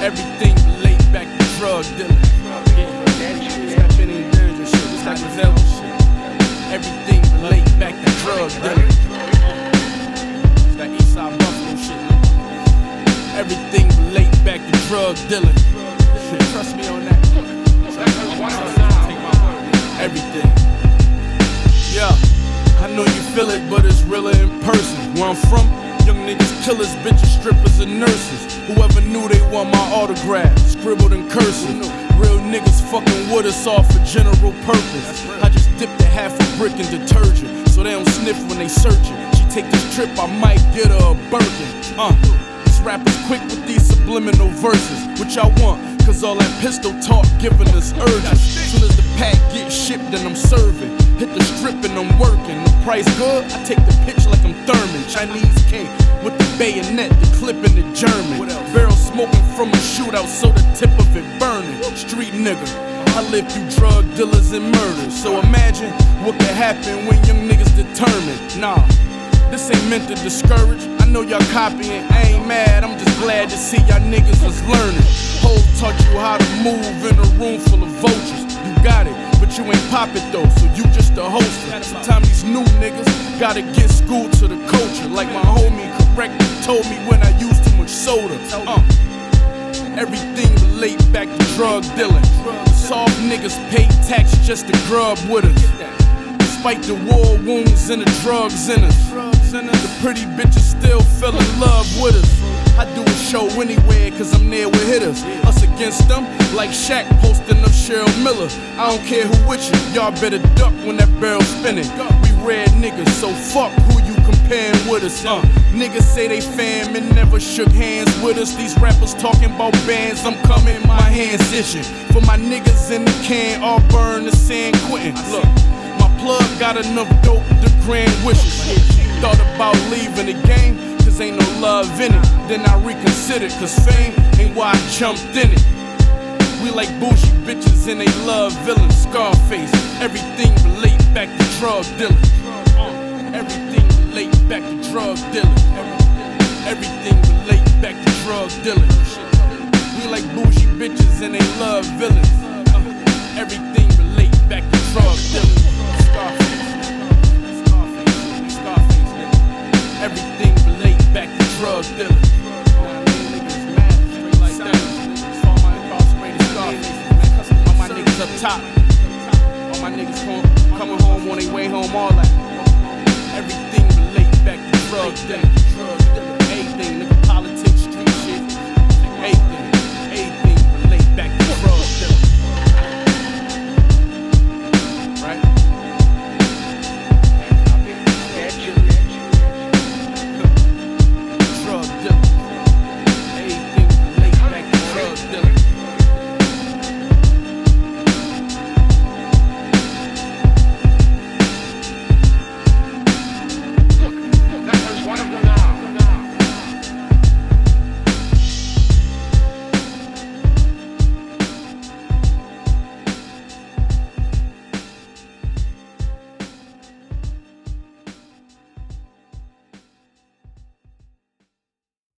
Everything relate back to drug dealing. Step in and danger shit. It's like Griselda shit. Everything relate back to drug dealing. It's that Eastside Buffalo shit. Everything relate back to drug dealing. Trust me on that. Everything. Yeah, I know you feel it, but it's realer in person. Where I'm from, young niggas, killers, bitches, strippers, and nurses. Whoever knew they want my autograph, scribbled in cursive. Real niggas fucking with us all for general purpose. I just dipped a half a brick in detergent, so they don't sniff when they searching. She take this trip, I might get her a Birkin. These rappers quick with these subliminal verses. What y'all want? Cause all that pistol talk giving us urges. Soon as the pack gets shipped and I'm serving, hit the strip and I'm working. The price good, I take the pitch like I'm Thurman. Chinese K with the bayonet, the clip and the German. Barrel smoking from a shootout, so the tip of it burning. Street nigga, I live through drug dealers and murders. So imagine what could happen when young niggas determined. Nah, this ain't meant to discourage. I know y'all copying, I ain't mad, I'm just glad to see y'all niggas was learning. Hov taught you how to move in a room full of vultures. You got it, but you ain't pop it though, so you just a hoster. Sometimes these new niggas gotta get schooled to the culture. Like my homie correctly told me when I used too much soda. Everything relate back to drug dealing. Soft niggas pay tax just to grub with us. Despite the war wounds and the drugs in us, the pretty bitches still fell in love with us. I do a show anywhere cause I'm there with hitters. Us against them, like Shaq posting up Cheryl Miller. I don't care who with you, y'all better duck when that barrel spinning. We red niggas, so fuck who you comparing with us. Niggas say they fam and never shook hands with us. These rappers talking about bands, I'm coming, my hands itching. For my niggas in the can, all burn the San Quentin. Look, my plug got enough dope to grand wishes. Thought about leaving the game, cause ain't no love in it. Then I reconsidered, cause fame ain't why I jumped in it. We like bougie bitches and they love villains. Scarface, everything relate back to drug dealing. Everything relate back to drug dealing. Everything relate back to drug dealing. We like bougie bitches and they love villains. Everything relate back to drug dealing. Everything relate back to drug dealing. All my niggas up top. All my niggas coming home on their way home, all that. Everything relate back to drug dealing. Everything, nigga,